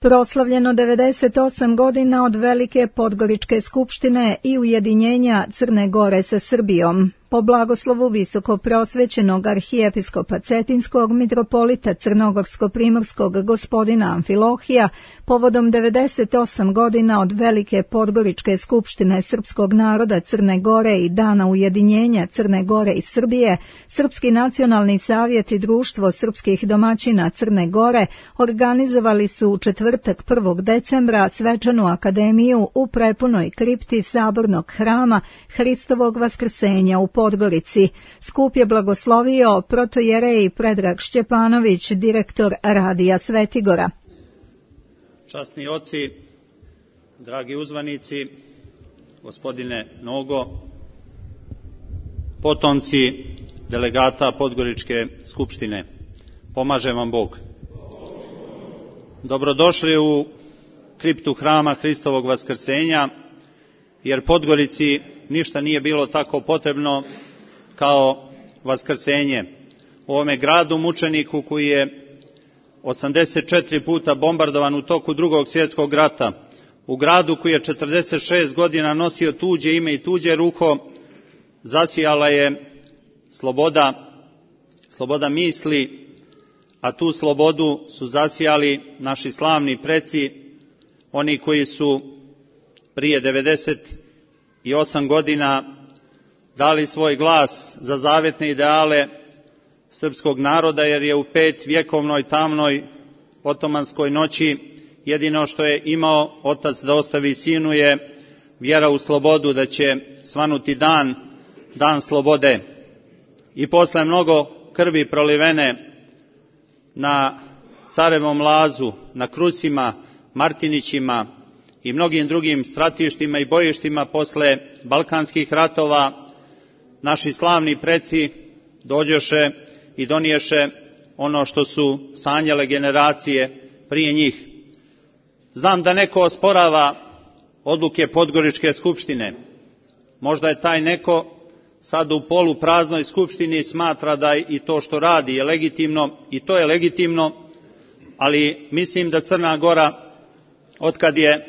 Proslavljeno 98 godina od Velike Podgoričke skupštine i ujedinjenja Crne Gore sa Srbijom. Po blagoslovu visokoprosvećenog arhijepiskopa Cetinskog mitropolita Crnogorsko-primorskog gospodina Amfilohija, povodom 98 godina od Velike Podgoričke skupštine srpskog naroda Crne Gore i dana ujedinjenja Crne Gore i Srbije, Srpski nacionalni savjet i društvo srpskih domaćina Crne Gore organizovali su u četvrtak 1. decembra svečanu akademiju u prepunoj kripti Sabornog hrama Hristovog vaskrsenja u Podgorici. Skup je blagoslovio protojerej Predrag Šćepanović, direktor Radija Svetigora. Časni oci, dragi uzvanici, gospodine Nogo, potomci delegata Podgoričke skupštine, pomaže vam Bog. Dobrodošli u kriptu hrama Hristovog vaskrsenja, jer Podgorici ništa nije bilo tako potrebno kao vaskrsenje. U ovome gradu mučeniku koji je 84 puta bombardovan u toku Drugog svjetskog rata, u gradu koji je 46 godina nosio tuđe ime i tuđe ruho, zasijala je sloboda misli, a tu slobodu su zasijali naši slavni preci, oni koji su prije 98 godina dali svoj glas za zavetne ideale srpskog naroda, jer je u 5 vjekovnoj tamnoj otomanskoj noći jedino što je imao otac da ostavi sinu je vjera u slobodu, da će svanuti dan slobode. I posle mnogo krvi prolivene na Carevom lazu, na Krusima, Martinićima i mnogim drugim stratištima i bojištima posle balkanskih ratova, naši slavni preci dođoše i doniješe ono što su sanjale generacije prije njih. Znam da neko osporava odluke Podgoričke skupštine. Možda je taj neko sad u polupraznoj skupštini smatra da i to što radi je legitimno, i to je legitimno, ali mislim da Crna Gora, otkad je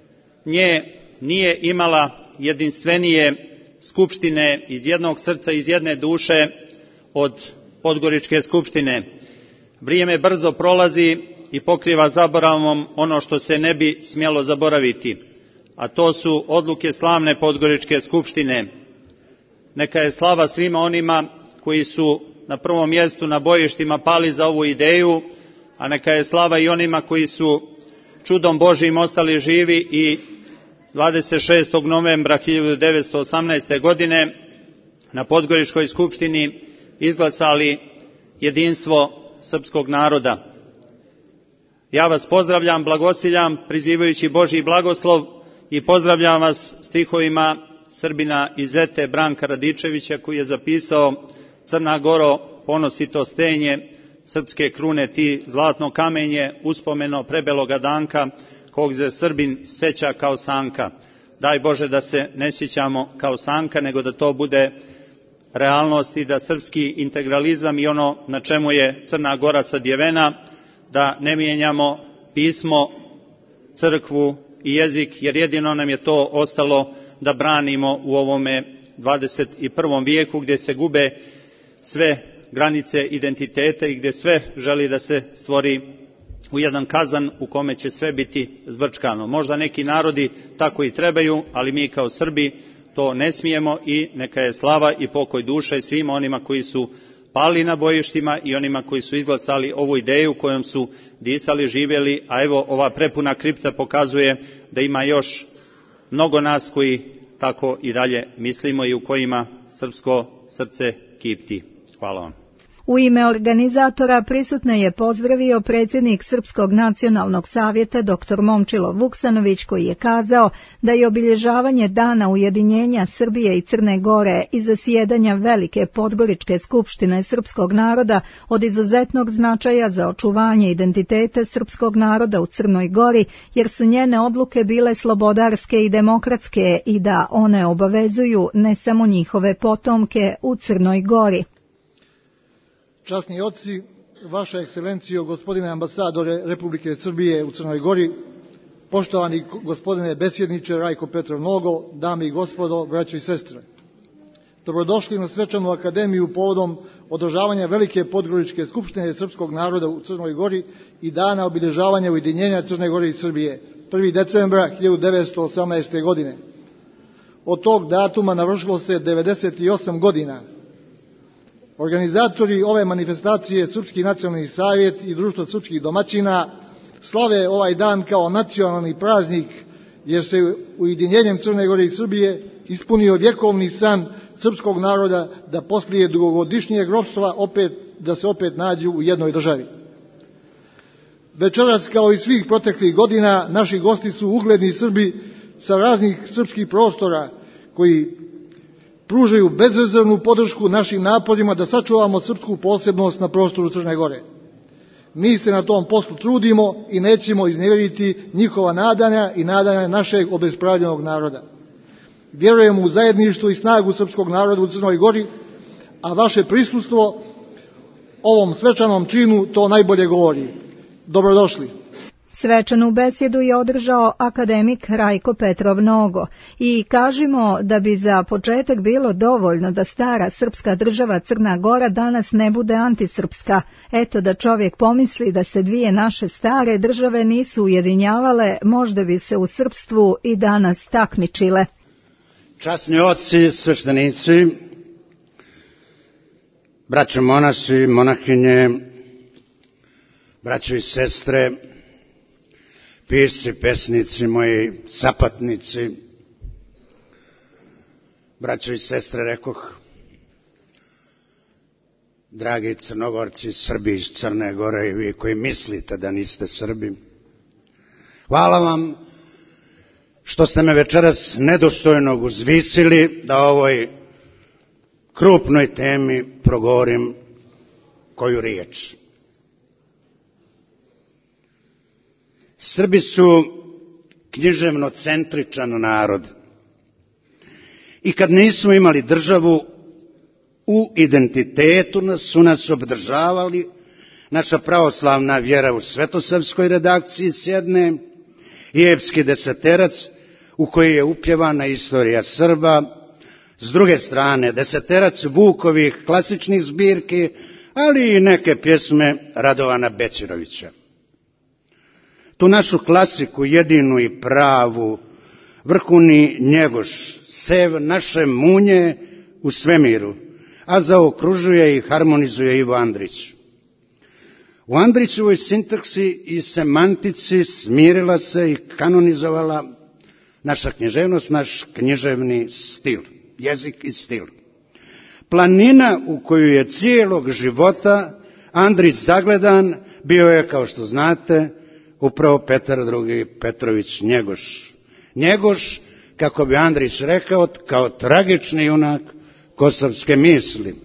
nije imala jedinstvenije skupštine iz jednog srca, iz jedne duše od Podgoričke skupštine. Vrijeme brzo prolazi i pokriva zaboravom ono što se ne bi smjelo zaboraviti, a to su odluke slavne Podgoričke skupštine. Neka je slava svima onima koji su na prvom mjestu na bojištima pali za ovu ideju, a neka je slava i onima koji su čudom Božijim ostali živi i 26. novembra 1918. godine na Podgoričkoj skupštini izglasali jedinstvo srpskog naroda. Ja vas pozdravljam, blagosiljam, prizivajući Božji blagoslov, i pozdravljam vas stihovima Srbina iz Ete Branka Radičevića, koji je zapisao: Crna Goro, ponosito stenje, srpske krune ti zlatno kamenje, uspomeno prebeloga danka, kog se Srbin seća kao sanka. Daj Bože da se ne sjećamo kao sanka, nego da to bude realnost i da srpski integralizam i ono na čemu je Crna Gora sadjevena, da ne mijenjamo pismo, crkvu i jezik, jer jedino nam je to ostalo da branimo u ovome 21. vijeku, gdje se gube sve granice identiteta i gdje sve želi da se stvori u jedan kazan u kome će sve biti zbrčkano. Možda neki narodi tako i trebaju, ali mi kao Srbi to ne smijemo, i neka je slava i pokoj duše svima onima koji su pali na bojištima i onima koji su izglasali ovu ideju kojom su disali, živjeli, a evo ova prepuna kripta pokazuje da ima još mnogo nas koji tako i dalje mislimo i u kojima srpsko srce kipti. Hvala vam. U ime organizatora prisutne je pozdravio predsjednik Srpskog nacionalnog savjeta dr. Momčilo Vuksanović, koji je kazao da je obilježavanje dana ujedinjenja Srbije i Crne Gore i zasjedanja Velike Podgoričke skupštine srpskog naroda od izuzetnog značaja za očuvanje identiteta srpskog naroda u Crnoj Gori, jer su njene odluke bile slobodarske i demokratske i da one obavezuju ne samo njihove potomke u Crnoj Gori. Časni oci, Vaša ekscelencijo, gospodine ambasadore Republike Srbije u Crnoj Gori, poštovani gospodine besjedniče Rajko Petrov Nogo, dame i gospodo, braćo i sestre. Dobrodošli na svečanu akademiju povodom održavanja Velike Podgoričke skupštine srpskog naroda u Crnoj Gori i dana obilježavanja ujedinjenja Crne Gore i Srbije, 1. decembra 1918. godine. Od tog datuma navršilo se 98 godina. Organizatori ove manifestacije, Srpski nacionalni savjet i Društvo srpskih domaćina, slave ovaj dan kao nacionalni praznik, jer se ujedinjenjem Crne Gore i Srbije ispunio vjekovni san srpskog naroda da poslije dugogodišnjeg ropstva da se opet nađu u jednoj državi. Večeras, kao i svih proteklih godina, naši gosti su ugledni Srbi sa raznih srpskih prostora koji pružaju bezrezervnu podršku našim naporima da sačuvamo srpsku posebnost na prostoru Crne Gore. Mi se na tom poslu trudimo i nećemo iznevjeriti njihova nadanja i nadanja našeg obespravljenog naroda. Vjerujemo u zajedništvo i snagu srpskog naroda u Crnoj Gori, a vaše prisustvo ovom svečanom činu to najbolje govori. Dobrodošli. Svečanu besjedu je održao akademik Rajko Petrov Nogo i kažimo da bi za početak bilo dovoljno da stara srpska država Crna Gora danas ne bude antisrpska. Eto da čovjek pomisli da se dvije naše stare države nisu ujedinjavale, možda bi se u srpstvu i danas takmičile. Časni oci, sveštenici, braćo monasi, monahinje, braćo i sestre, pisci, pesnici, moji sapatnici, braćo i sestre, rekoh, dragi Crnogorci, Srbi iz Crne Gore i vi koji mislite da niste Srbi, hvala vam što ste me večeras nedostojno uzvisili da o ovoj krupnoj temi progovorim koju riječ. Srbi su književno centričan narod i kad nismo imali državu u identitetu su nas obdržavali naša pravoslavna vjera u svetosavskoj redakciji s jedne i epski deseterac u koji je upjevana istorija Srba, s druge strane deseterac Vukovih klasičnih zbirki, ali i neke pjesme Radovana Bećirovića. Tu našu klasiku, jedinu i pravu, vrhuni Njegoš, sev naše munje u svemiru, a zaokružuje i harmonizuje Ivo Andrić. U Andrićevoj sintaksi i semantici smirila se i kanonizovala naša književnost, naš književni stil, jezik i stil. Planina u koju je cijelog života Andrić zagledan bio je, kao što znate, upravo Petar II. Petrović Njegoš. Njegoš, kako bi Andrić rekao, kao tragični junak kosovske misli.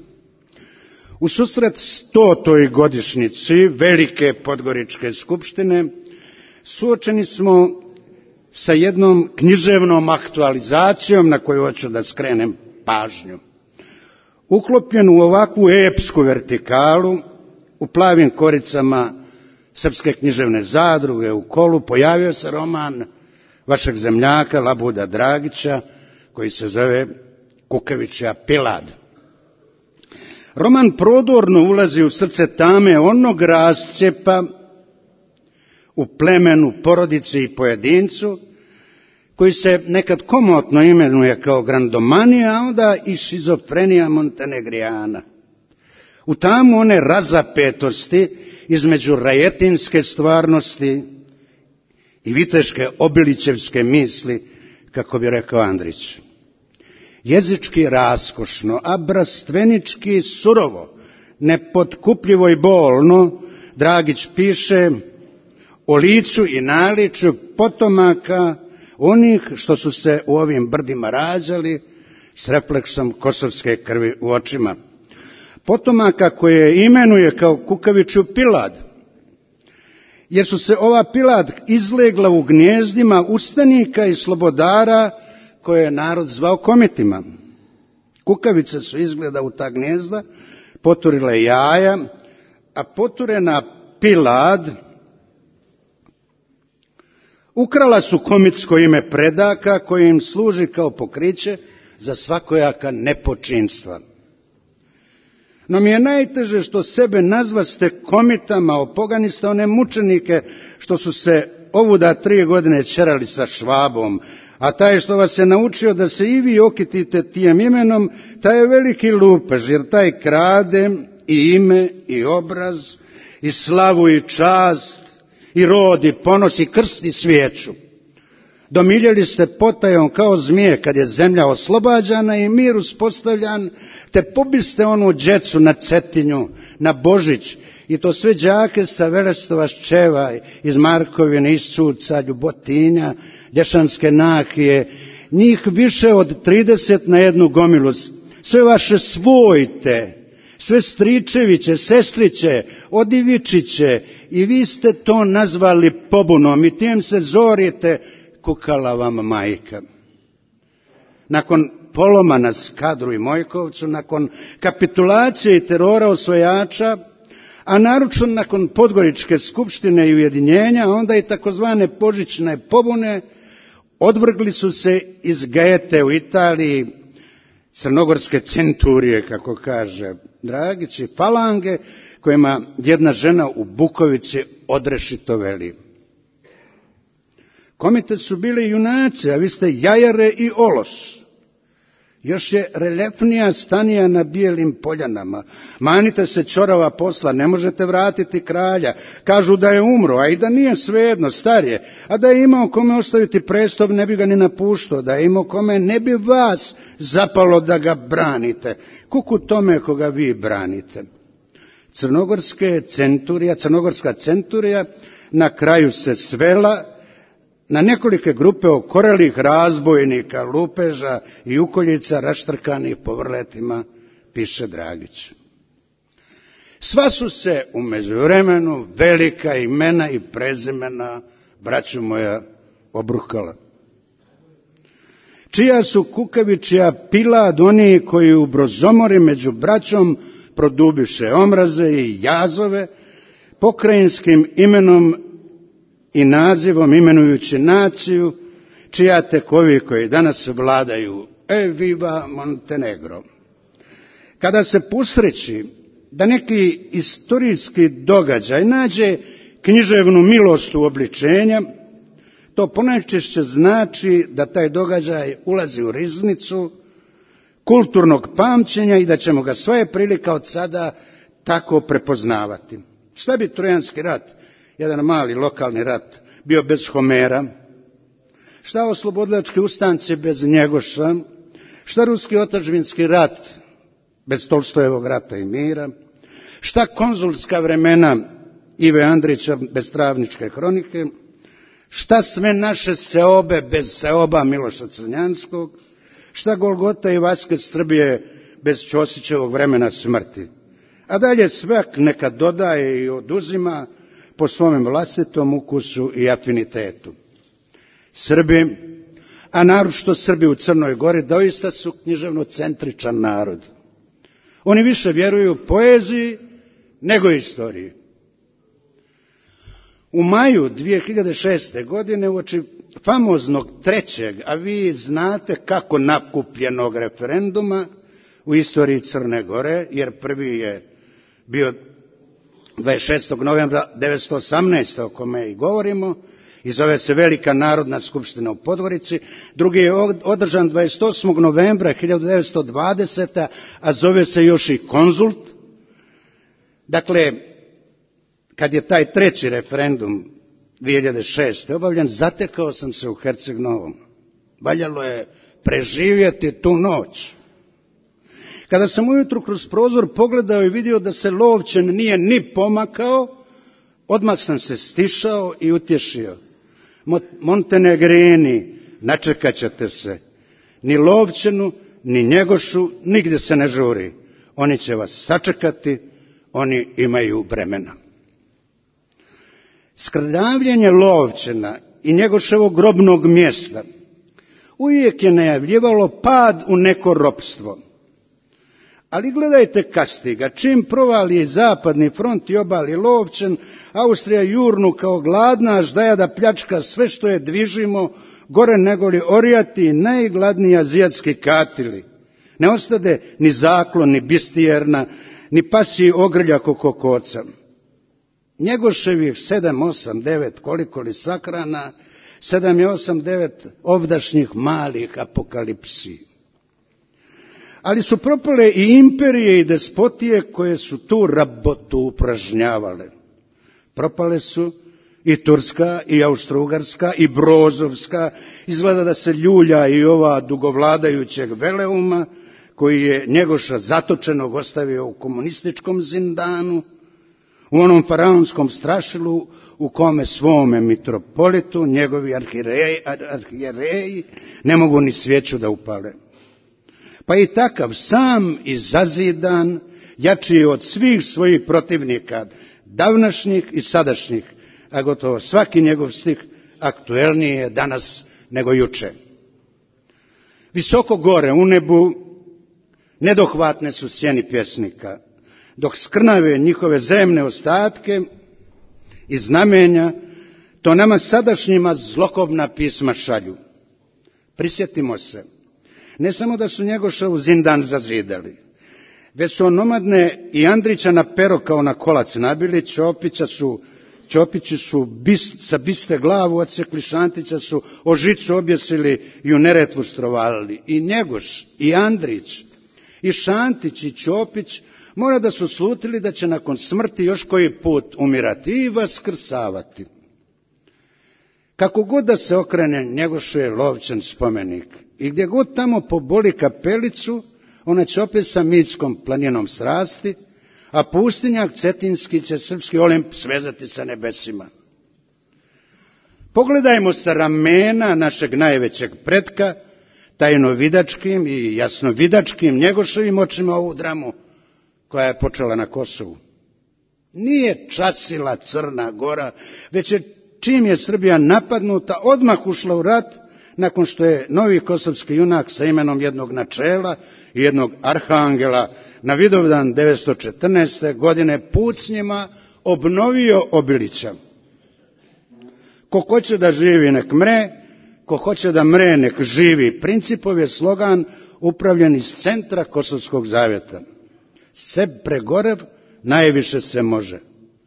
U susret 100. godišnjici Velike Podgoričke skupštine suočeni smo sa jednom književnom aktualizacijom na koju hoću da skrenem pažnju. Uklopljen u ovakvu epsku vertikalu, u plavim koricama Srpske književne zadruge u Kolu pojavio se roman vašeg zemljaka Labuda Dragića koji se zove Kukavičja Pilad. Roman prodorno ulazi u srce tame onog rascjepa u plemenu, porodici i pojedincu koji se nekad komotno imenuje kao grandomanija, a onda i šizofrenija montenegrijana. U tamu one razapetosti između rajetinske stvarnosti i viteške obilićevske misli, kako bi rekao Andrić. Jezički raskošno, a brastvenički surovo, nepotkupljivo i bolno, Dragić piše o licu i naličju potomaka onih što su se u ovim brdima rađali s refleksom kosovske krvi u očima. Potomaka koje imenuje kao Kukavičju Pilad, jer su se ova Pilad izlegla u gnjezdima ustanika i slobodara koje je narod zvao komitima. Kukavice su izgleda u ta gnjezda poturile jaja, a poturena pilad ukrala su komitsko ime predaka koje im služi kao pokriće za svakojaka nepočinstva. No mi je najteže što sebe nazvaste komitama, opoganiste one mučenike što su se ovuda 3 godine ćerali sa Švabom, a taj što vas je naučio da se i vi okitite tijem imenom, taj je veliki lupež, jer taj krade i ime i obraz i slavu i čast i rod i ponos i krst i svijeću. Domiljeli ste potajom kao zmije kad je zemlja oslobađana i mir uspostavljan, te pobiste onu djecu na Cetinju, na Božić, i to sve đake sa Verestova Ščeva, iz Markovine, iz Cuca, Ljubotinja, Lješanske Nahije, njih više od 30 na jednu gomilu, sve vaše svojte, sve stričeviće, sestriće, odivičiće, i vi ste to nazvali pobunom i tim se zorite, kukala vam majka. Nakon poloma na Skadru i Mojkovcu, nakon kapitulacije i terora osvojača, a naročno nakon Podgoričke skupštine i ujedinjenja, onda i takozvane božićne pobune, odvrgli su se iz Gaete u Italiji crnogorske centurije, kako kaže Dragić, i falange, kojima jedna žena u Bukovici odrešito veli. Komite su bili junaci, a vi ste jajare i olos. Još je reljefnija stanija na bijelim poljanama. Manite se čorava posla, ne možete vratiti kralja. Kažu da je umro, a i da nije svejedno, star je. A da je imao kome ostaviti prestup, ne bi ga ni napuštao. Da je imao kome, ne bi vas zapalo da ga branite. Kuku tome koga vi branite. Crnogorska centurija na kraju se svela na nekolike grupe okorelih razbojnika, lupeža i ukoljica raštrkanih po vrletima, piše Dragić. Sva su se u međuvremenu velika imena i prezimena, braćo moja, obrukala. Čija su kukavičija pilad oni koji u brozomori među braćom produbiše omraze i jazove, pokrajinskim imenom i nazivom imenujući naciju, čija tek ovi koji danas vladaju, viva Montenegro. Kada se pusreći da neki istorijski događaj nađe književnu milost u obličenja, to ponajčešće znači da taj događaj ulazi u riznicu kulturnog pamćenja i da ćemo ga svoje prilika od sada tako prepoznavati. Šta bi Trojanski rat, jedan mali lokalni rat, bio bez Homera? Šta oslobodilački ustanci bez Njegoša? Šta ruski otadžbinski rat bez Tolstojevog rata i mira? Šta konzulska vremena Ive Andrića bez Travničke hronike? Šta sve naše seobe bez seoba Miloša Crnjanskog? Šta Golgota i Vaskrs Srbije bez Ćosićevog vremena smrti? A dalje svak neka dodaje i oduzima po svome vlastitom ukusu i afinitetu. Srbi, a naročito Srbi u Crnoj Gori, doista su književno-centričan narod. Oni više vjeruju poeziji nego istoriji. U maju 2006. godine uoči famoznog trećeg, a vi znate kako nakupljenog referenduma u istoriji Crne Gore, jer prvi je bio 26. novembra 1918. o kome i govorimo, i zove se Velika narodna skupština u Podgorici. Drugi je održan 28. novembra 1920. a zove se još i Konzult. Dakle, kad je taj treći referendum 2006. obavljen, zatekao sam se u Herceg Novom. Valjalo je preživjeti tu noć. Kada sam ujutru kroz prozor pogledao i vidio da se Lovćen nije ni pomakao, odmah sam se stišao i utješio. Montenegrini, načekat ćete se. Ni Lovćenu, ni Njegošu, nigdje se ne žuri. Oni će vas sačekati, oni imaju vremena. Skrnavljenje Lovćena i Njegoševog grobnog mjesta uvijek je najavljivalo pad u neko ropstvo. Ali gledajte kastiga, čim provali zapadni front i obali Lovćen, Austrija jurnu kao gladna ždaja da pljačka sve što je dvižimo, gore negoli orijati najgladniji azijatski katili. Ne ostade ni zaklon, ni bistijerna, ni pasji ogrlja kokoca. Njegoševih 7, 8, 9, koliko li sakrana, 7, 8, 9 ovdašnjih malih apokalipsi. Ali su propale i imperije i despotije koje su tu rabotu upražnjavale. Propale su i Turska, i Austro-Ugarska, i Brozovska. Izgleda da se ljulja i ova dugovladajućeg veleuma, koji je Njegoša zatočenog ostavio u komunističkom zindanu, u onom faraonskom strašilu u kome svome mitropolitu, njegovi arhijereji ne mogu ni svijeću da upale. Pa i takav sam i zazidan, jači od svih svojih protivnika, davnašnjih i sadašnjih, a gotovo svaki njegov stih aktuelniji je danas nego juče. Visoko gore u nebu nedohvatne su sjeni pjesnika, dok skrnave njihove zemne ostatke i znamenja, to nama sadašnjima zlokobna pisma šalju. Prisjetimo se, ne samo da su Njegoševu zindan zazidali, već su onomadne i Andrića na pero kao na kolac nabili, Čopići su sa biste glavu odsekli, Šantića su o žicu objesili i u Neretvu strovalili. I Njegoš, i Andrić, i Šantić, i Čopić mora da su slutili da će nakon smrti još koji put umirati i vaskrsavati. Kako god da se okrene Njegošu je Lovćen spomenik i gdje god tamo poboli kapelicu, ona će opet sa Mickom planinom srasti, a pustinjak cetinski će srpski Olimp svezati sa nebesima. Pogledajmo sa ramena našeg najvećeg pretka, tajnovidačkim i jasnovidačkim Njegoševim očima ovu dramu koja je počela na Kosovu. Nije časila Crna Gora, već je čim je Srbija napadnuta odmah ušla u rat, nakon što je novi kosovski junak sa imenom jednog načela i jednog arhangela na Vidovdan 914. godine pucnjima obnovio Obilića. Ko hoće da živi nek mre, ko hoće da mre nek živi. Principov je slogan upravljen iz centra Kosovskog zavjeta. Seb pregorev, najviše se može.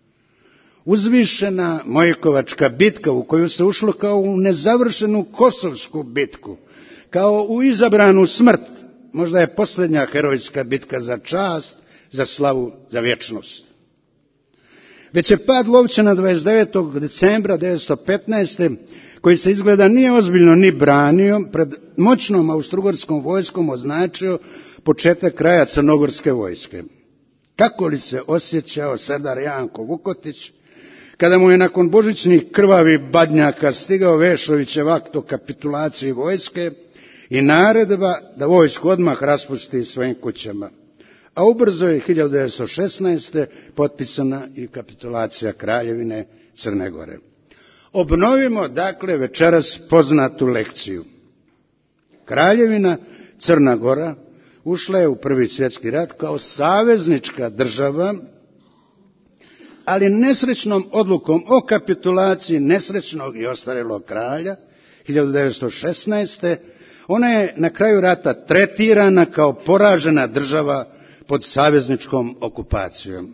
Uzvišena Mojkovačka bitka u koju se ušlo kao u nezavršenu Kosovsku bitku, kao u izabranu smrt, možda je posljednja herojska bitka za čast, za slavu, za vječnost. Već je pad Lovćena 29. decembra 1915. koji se izgleda nije ozbiljno ni branio, pred moćnom austrougarskom vojskom označio početak kraja crnogorske vojske. Kako li se osjećao Serdar Janko Vukotić, kada mu je nakon božićnih krvavih badnjaka stigao Vešovićev akt o kapitulaciji vojske i naredba da vojsku odmah raspusti svojim kućama. A ubrzo je 1916. potpisana i kapitulacija Kraljevine Crne Gore. Obnovimo dakle večeras poznatu lekciju. Kraljevina Crna Gora ušla je u Prvi svjetski rat kao saveznička država, ali nesrećnom odlukom o kapitulaciji nesrećnog i ostarelog kralja 1916. ona je na kraju rata tretirana kao poražena država pod savezničkom okupacijom.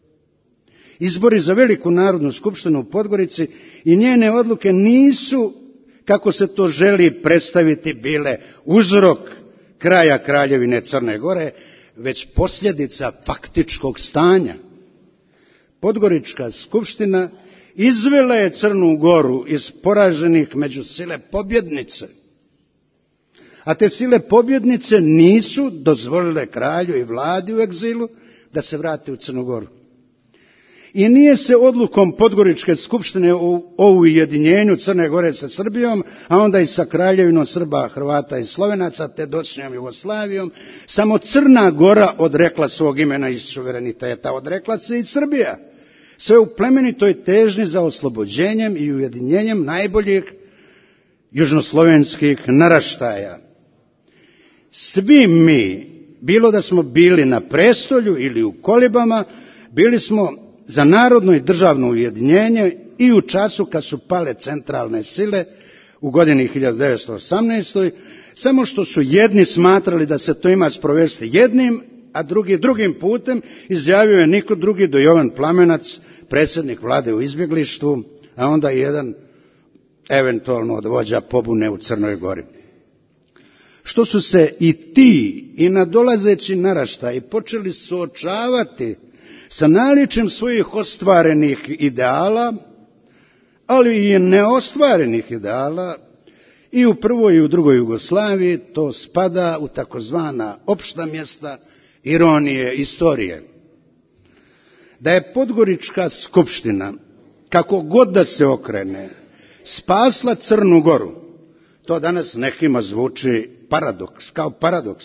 Izbori za Veliku narodnu skupštinu u Podgorici i njene odluke nisu, kako se to želi predstaviti, bile uzrok kraja Kraljevine Crne Gore, već posljedica faktičkog stanja. Podgorička skupština izvela je Crnu Goru iz poraženih među sile pobjednice, a te sile pobjednice nisu dozvolile kralju i vladi u egzilu da se vrate u Crnu Goru. I nije se odlukom Podgoričke skupštine o ujedinjenju Crne Gore sa Srbijom, a onda i sa Kraljevinom Srba, Hrvata i Slovenaca, te dočnjom Jugoslavijom, samo Crna Gora odrekla svog imena i suvereniteta, odrekla se i Srbija. Sve u plemenitoj težnji za oslobođenjem i ujedinjenjem najboljih južnoslovenskih naraštaja. Svi mi bilo da smo bili na prestolju ili u kolibama, bili smo za narodno i državno ujedinjenje i u času kad su pale centralne sile u godini 1918. Samo što su jedni smatrali da se to ima sprovesti jednim, a drugi drugim putem, izjavio je niko drugi do Jovan Plamenac, predsjednik vlade u izbjeglištvu, a onda jedan eventualno od vođa pobune u Crnoj Gori. Što su se i ti i nadolazeći naraštaji počeli suočavati sa naličjem svojih ostvarenih ideala, ali i neostvarenih ideala, i u prvoj i u drugoj Jugoslaviji, to spada u takozvana opšta mjesta ironije istorije. Da je Podgorička skupština, kako god da se okrene, spasla Crnu Goru, to danas nekima zvuči kao paradoks.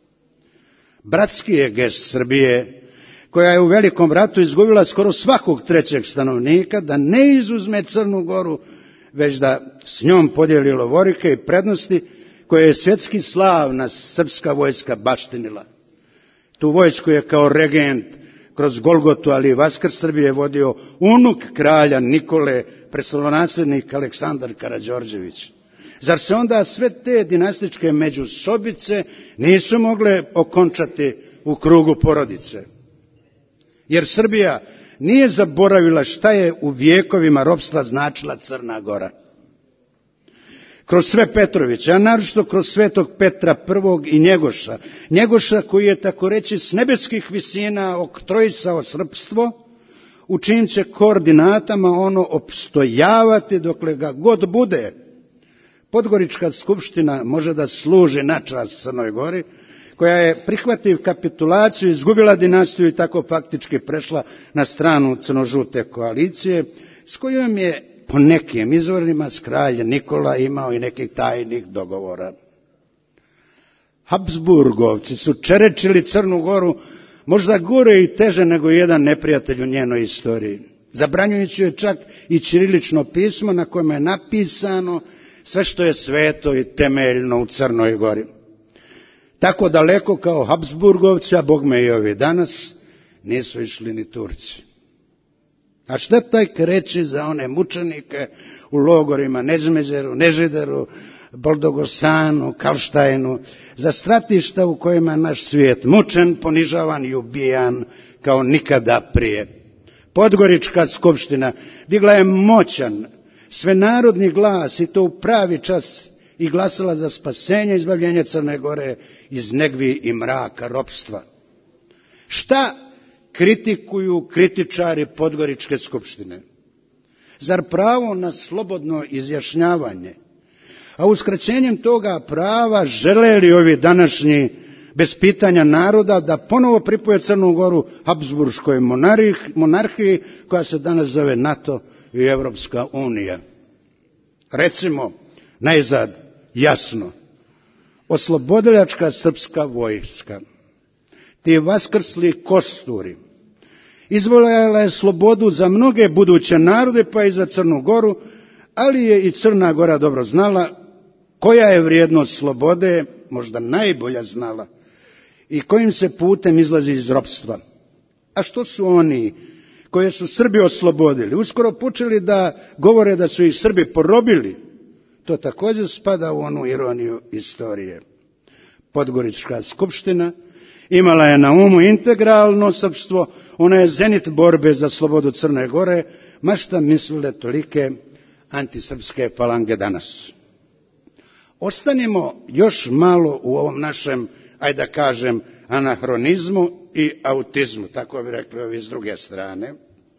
Bratski je gest Srbije, koja je u Velikom ratu izgubila skoro svakog trećeg stanovnika, da ne izuzme Crnu Goru, već da s njom podijeli lovorike i prednosti koje je svjetski slavna srpska vojska baštinila. Tu vojsku je kao regent kroz Golgotu, ali i Vaskrs Srbije vodio unuk kralja Nikole, prestolonaslednik Aleksandar Karađorđević. Zar se onda sve te dinastičke međusobice nisu mogle okončati u krugu porodice? Jer Srbija nije zaboravila šta je u vijekovima ropstva značila Crna Gora. Kroz sve Petrovića, a naročito kroz svetog Petra I i Njegoša koji je tako reći s nebeskih visina oktrojisao srpstvo, u čijim će koordinatama ono opstojavati dokle ga god bude. Podgorička skupština može da služi na čast Crnoj Gori, koja je, prihvativ kapitulaciju, izgubila dinastiju i tako faktički prešla na stranu crnožute koalicije, s kojom je po nekim izvorima s kraljem Nikola imao i nekih tajnih dogovora. Habsburgovci su čerečili Crnu Goru možda gore i teže nego jedan neprijatelj u njenoj istoriji, zabranjujući joj čak i ćirilično pismo na kojem je napisano sve što je sveto i temeljno u Crnoj Gori. Tako daleko kao Habsburgovci, a bogme i ovi danas, nisu išli ni Turci. A šta taj reći za one mučenike u logorima Nežmeđeru, Nežideru, Boldogosanu, Kalštajnu, za stratišta u kojima je naš svijet mučen, ponižavan i ubijan kao nikada prije. Podgorička skupština digla je moćan, svenarodni glas i to u pravi čas i glasala za spasenje i izbavljenje Crne Gore iz negvi i mraka ropstva. Šta kritikuju kritičari Podgoričke skupštine? Zar pravo na slobodno izjašnjavanje? A uskraćenjem toga prava žele li ovi današnji bez pitanja naroda da ponovo pripoje Crnu Goru Habsburškoj monarhiji koja se danas zove NATO i Evropska unija? Recimo, najzad, jasno, oslobodilačka srpska vojska, ti vaskrsli kosturi, izvojala je slobodu za mnoge buduće narode, pa i za Crnu Goru, ali je i Crna Gora dobro znala koja je vrijednost slobode, možda najbolja znala, i kojim se putem izlazi iz ropstva. A što su oni koje su Srbi oslobodili uskoro počeli da govore da su ih Srbi porobili? To također spada u onu ironiju istorije. Podgorička skupština imala je na umu integralno srpstvo, ona je zenit borbe za slobodu Crne Gore, ma šta mislile tolike antisrpske falange danas. Ostanimo još malo u ovom našem, ajde da kažem, anahronizmu i autizmu, tako bi rekli ovi s druge strane.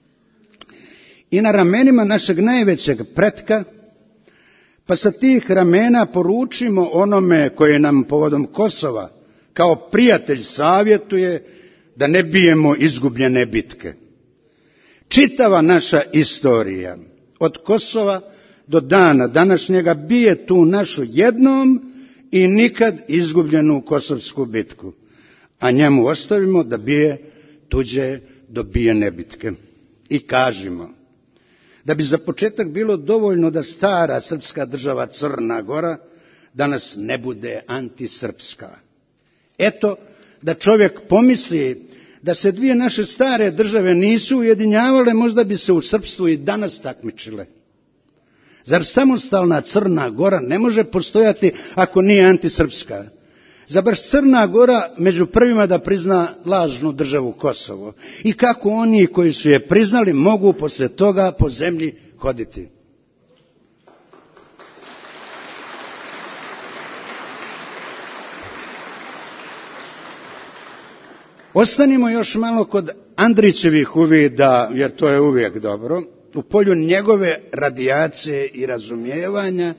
I na ramenima našeg najvećeg pretka, pa sa tih ramena poručimo onome koji nam povodom Kosova kao prijatelj savjetuje da ne bijemo izgubljene bitke. Čitava naša istorija od Kosova do dana današnjega bije tu našu jednom i nikad izgubljenu kosovsku bitku, a njemu ostavimo da bije tuđe dobijene bitke. I kažemo da bi za početak bilo dovoljno da stara srpska država Crna Gora danas ne bude antisrpska. Eto, da čovjek pomisli da se dvije naše stare države nisu ujedinjavale, možda bi se u srpstvu i danas takmičile. Zar samostalna Crna Gora ne može postojati ako nije antisrpska? Zar baš Crna Gora među prvima da prizna lažnu državu Kosovo? I kako oni koji su je priznali mogu poslije toga po zemlji hoditi? Ostanimo još malo kod Andrićevih uvida, jer to je uvijek dobro, u polju njegove radijacije i razumijevanja,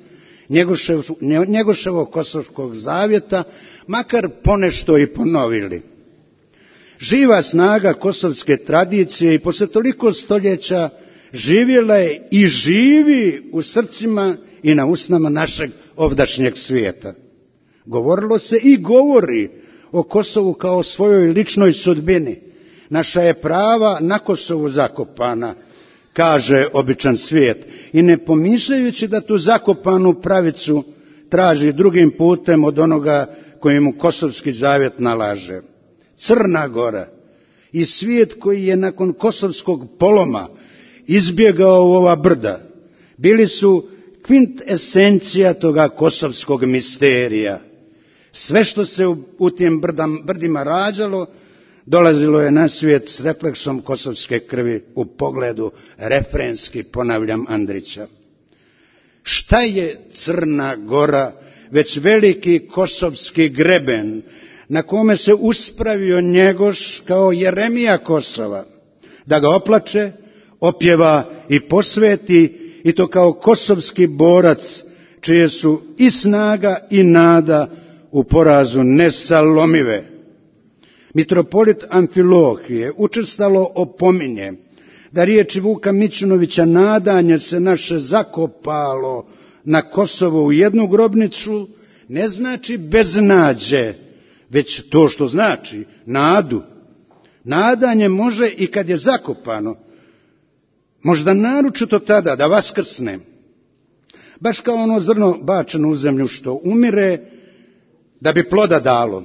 Njegoševog Kosovskog zavjeta, makar ponešto i ponovili. Živa snaga kosovske tradicije i poslije toliko stoljeća živjela je i živi u srcima i na usnama našeg ovdašnjeg svijeta. Govorilo se i govori o Kosovu kao o svojoj ličnoj sudbini. Naša je prava na Kosovu zakopana, kaže običan svijet, i ne pomišljajući da tu zakopanu pravicu traži drugim putem od onoga koji mu Kosovski zavjet nalaže. Crna Gora i svijet koji je nakon kosovskog poloma izbjegao u ova brda, bili su kvintesencija toga kosovskog misterija. Sve što se u tim brdima rađalo, dolazilo je na svijet s refleksom kosovske krvi u pogledu, refrenski ponavljam Andrića. Šta je Crna Gora, već veliki kosovski greben, na kome se uspravio Njegoš kao Jeremija Kosova, da ga oplače, opjeva i posveti, i to kao kosovski borac, čije su i snaga i nada u porazu nesalomive. Mitropolit Amfilohije učestalo opominje da riječi Vuka Mićunovića nadanje se naše zakopalo na Kosovo u jednu grobnicu ne znači beznađe, već to što znači nadu. Nadanje može i kad je zakopano, možda naročito tada da vaskrsne, baš kao ono zrno bačeno u zemlju što umire da bi ploda dalo.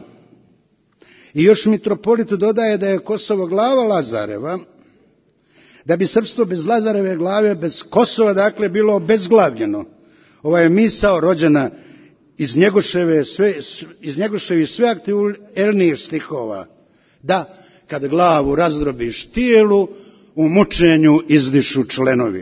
I još mitropolit dodaje da je Kosovo glava Lazareva, da bi srpstvo bez Lazareve glave, bez Kosova, dakle, bilo obezglavljeno. Ova je misao rođena iz Njegoševih sve aktuelnijih stihova, da kad glavu razdrobiš tijelu, u mučenju izdišu členovi.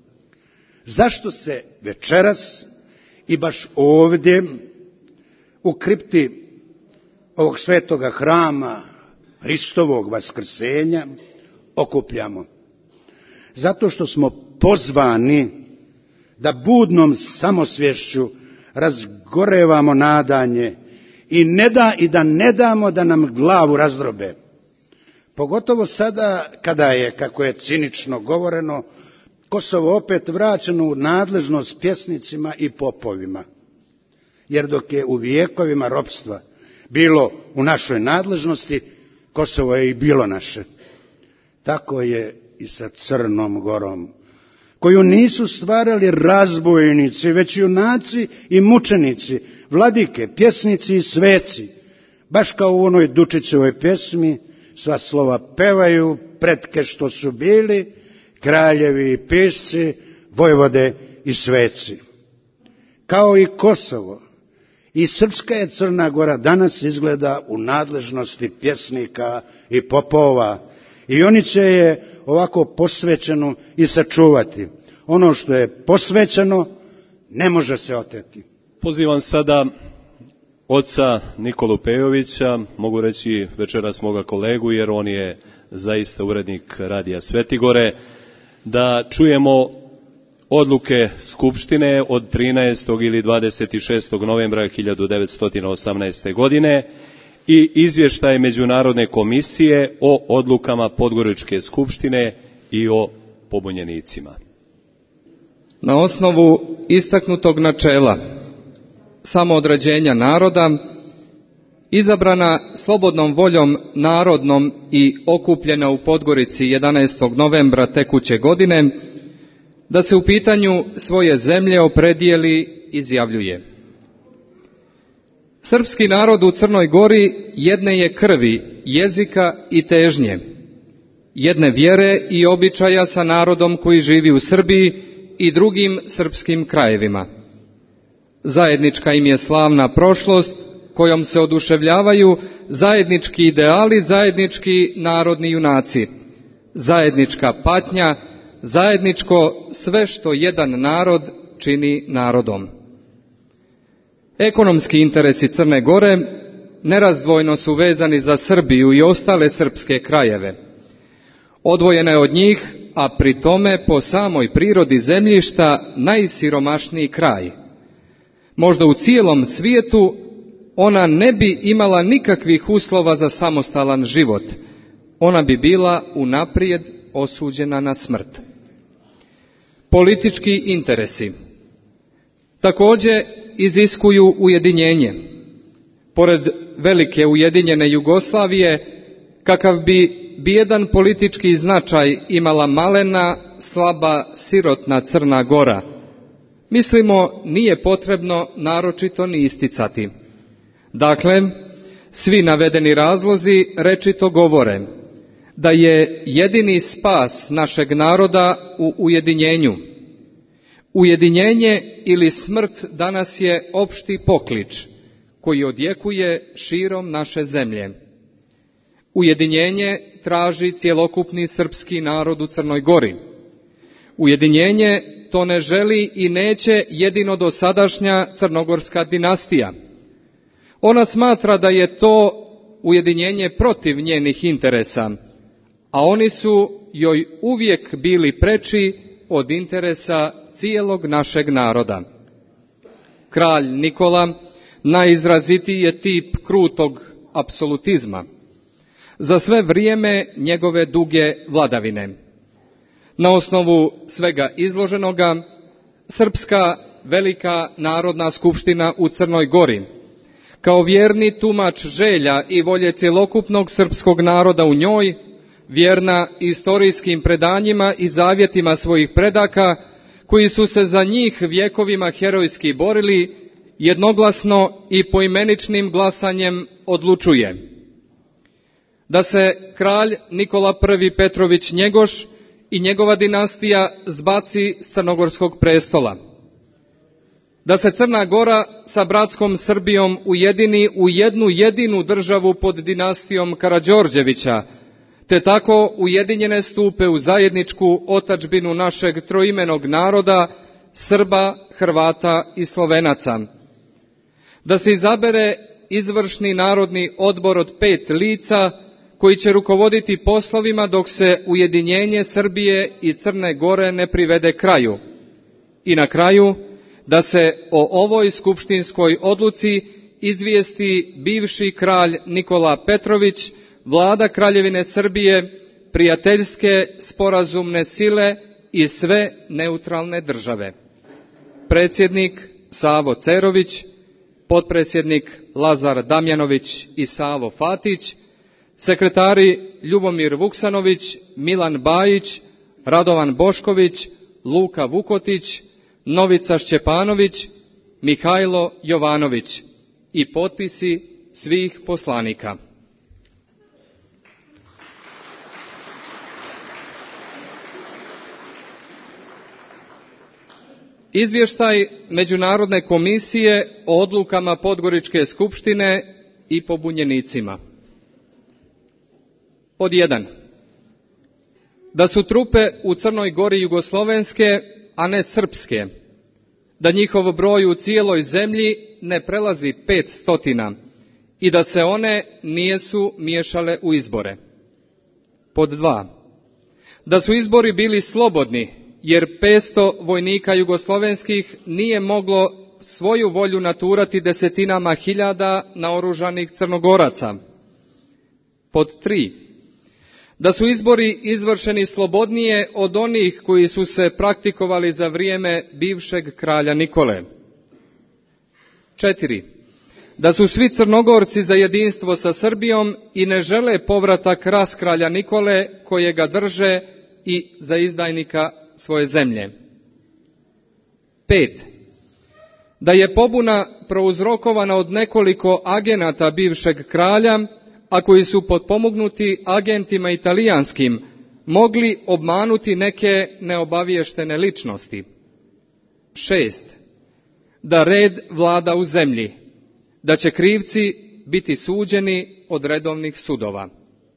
Zašto se večeras i baš ovdje u kripti ovog svetoga hrama Hristovog vaskrsenja okupljamo? Zato što smo pozvani da budnom samosvješću razgorevamo nadanje i da ne damo da nam glavu razdrobe. Pogotovo sada kada je, kako je cinično govoreno, Kosovo opet vraćeno u nadležnost pjesnicima i popovima. Jer dok je u vijekovima ropstva bilo u našoj nadležnosti, Kosovo je i bilo naše. Tako je i sa Crnom Gorom, koju nisu stvarali razbojnici, već junaci i mučenici, vladike, pjesnici i sveci. Baš kao u onoj Dučićevoj pjesmi, sva slova pevaju, pretke što su bili, kraljevi i pisci, vojvode i sveci. Kao i Kosovo, i srpska je Crna Gora danas izgleda u nadležnosti pjesnika i popova, i oni će je ovako posvećenu i sačuvati. Ono što je posvećeno ne može se oteti. Pozivam sada oca Nikolu Pejovića, mogu reći večeras moga kolegu, jer on je zaista urednik Radija Svetigore, da čujemo odluke Skupštine od 13. ili 26. novembra 1918. godine i izvještaj Međunarodne komisije o odlukama Podgoričke skupštine i o pobunjenicima. Na osnovu istaknutog načela samoodređenja naroda, izabrana slobodnom voljom narodnom i okupljena u Podgorici 11. novembra tekuće godine, da se u pitanju svoje zemlje opredijeli, izjavljuje: Srpski narod u Crnoj Gori jedne je krvi, jezika i težnje, jedne vjere i običaja sa narodom koji živi u Srbiji i drugim srpskim krajevima. Zajednička im je slavna prošlost kojom se oduševljavaju zajednički ideali, zajednički narodni junaci, zajednička patnja, zajedničko sve što jedan narod čini narodom. Ekonomski interesi Crne Gore nerazdvojno su vezani za Srbiju i ostale srpske krajeve. Odvojena je od njih, a pri tome po samoj prirodi zemljišta najsiromašniji kraj. Možda u cijelom svijetu ona ne bi imala nikakvih uslova za samostalan život. Ona bi bila unaprijed osuđena na smrt. Politički interesi također iziskuju ujedinjenje. Pored velike ujedinjene Jugoslavije, kakav bi bijedan politički značaj imala malena, slaba, sirotna Crna Gora, mislimo nije potrebno naročito ni isticati. Dakle, svi navedeni razlozi rečito govore da je jedini spas našeg naroda u ujedinjenju. Ujedinjenje ili smrt danas je opšti poklič koji odjekuje širom naše zemlje. Ujedinjenje traži cjelokupni srpski narod u Crnoj Gori. Ujedinjenje to ne želi i neće jedino dosadašnja crnogorska dinastija. Ona smatra da je to ujedinjenje protiv njenih interesa, a oni su joj uvijek bili preči od interesa cijelog našeg naroda. Kralj Nikola najizrazitiji je tip krutog apsolutizma za sve vrijeme njegove duge vladavine. Na osnovu svega izloženoga, Srpska velika narodna skupština u Crnoj Gori, kao vjerni tumač želja i volje cjelokupnog srpskog naroda u njoj, vjerna istorijskim predanjima i zavjetima svojih predaka, koji su se za njih vjekovima herojski borili, jednoglasno i poimeničnim glasanjem odlučuje da se kralj Nikola I Petrović Njegoš i njegova dinastija zbaci s crnogorskog prestola, da se Crna Gora sa bratskom Srbijom ujedini u jednu jedinu državu pod dinastijom Karađorđevića, te tako ujedinjene stupe u zajedničku otadžbinu našeg troimenog naroda, Srba, Hrvata i Slovenaca, da se izabere izvršni narodni odbor od 5 lica koji će rukovoditi poslovima dok se ujedinjenje Srbije i Crne Gore ne privede kraju. I na kraju, da se o ovoj skupštinskoj odluci izvijesti bivši kralj Nikola Petrović, vlada Kraljevine Srbije, prijateljske sporazumne sile i sve neutralne države. Predsjednik Savo Cerović, potpredsjednik Lazar Damjanović i Savo Fatić, sekretari Ljubomir Vuksanović, Milan Bajić, Radovan Bošković, Luka Vukotić, Novica Šćepanović, Mihajlo Jovanović i potpisi svih poslanika. Izvještaj Međunarodne komisije o odlukama Podgoričke skupštine i pobunjenicima. Pod 1. Da su trupe u Crnoj Gori jugoslovenske, a ne srpske, da njihov broj u cijeloj zemlji ne prelazi 500 i da se one nijesu miješale u izbore. Pod 2. Da su izbori bili slobodni, jer 500 vojnika jugoslovenskih nije moglo svoju volju naturati desetinama hiljada naoružanih Crnogoraca. Pod 3. Da su izbori izvršeni slobodnije od onih koji su se praktikovali za vrijeme bivšeg kralja Nikole. 4. Da su svi Crnogorci za jedinstvo sa Srbijom i ne žele povratak raskralja Nikole kojega drže i za izdajnika svoje zemlje. 5. da je pobuna prouzrokovana od nekoliko agenata bivšeg kralja, a koji su potpomognuti agentima italijanskim, mogli obmanuti neke neobaviještene ličnosti. 6. Da red vlada u zemlji, da će krivci biti suđeni od redovnih sudova.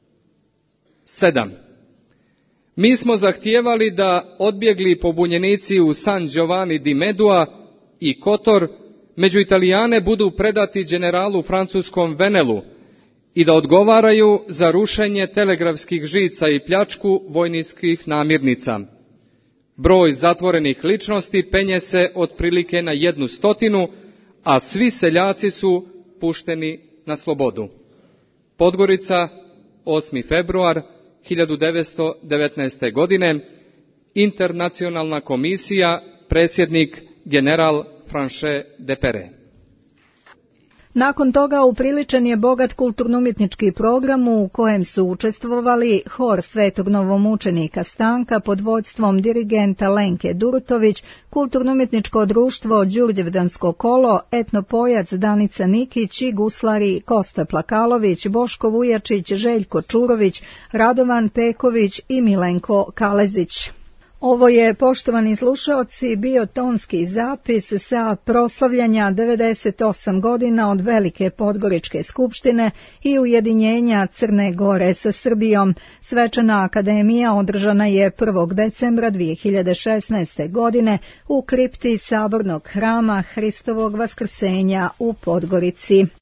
7. Mi smo zahtijevali da odbjegli pobunjenici u San Giovanni di Medua i Kotor među Italijane budu predati generalu francuskom Venelu i da odgovaraju za rušenje telegrafskih žica i pljačku vojničkih namirnica. Broj zatvorenih ličnosti penje se otprilike na 100, a svi seljaci su pušteni na slobodu. Podgorica, 8. februar 1919. godine, Internacionalna komisija, predsjednik general Franche Depere. Nakon toga upriličen je bogat kulturno-umjetnički program u kojem su učestvovali hor Svetog novomučenika Stanka pod vodstvom dirigenta Lenke Durutović, kulturno-umjetničko društvo Đurđevdansko kolo, etnopojac Danica Nikić i guslari Kosta Plakalović, Boško Vujačić, Željko Čurović, Radovan Peković i Milenko Kalezić. Ovo je, poštovani slušaoci, bio tonski zapis sa proslavljanja 98 godina od Velike Podgoričke skupštine i ujedinjenja Crne Gore sa Srbijom. Svečana akademija održana je 1. decembra 2016. godine u kripti Sabornog hrama Hristovog Vaskrsenja u Podgorici.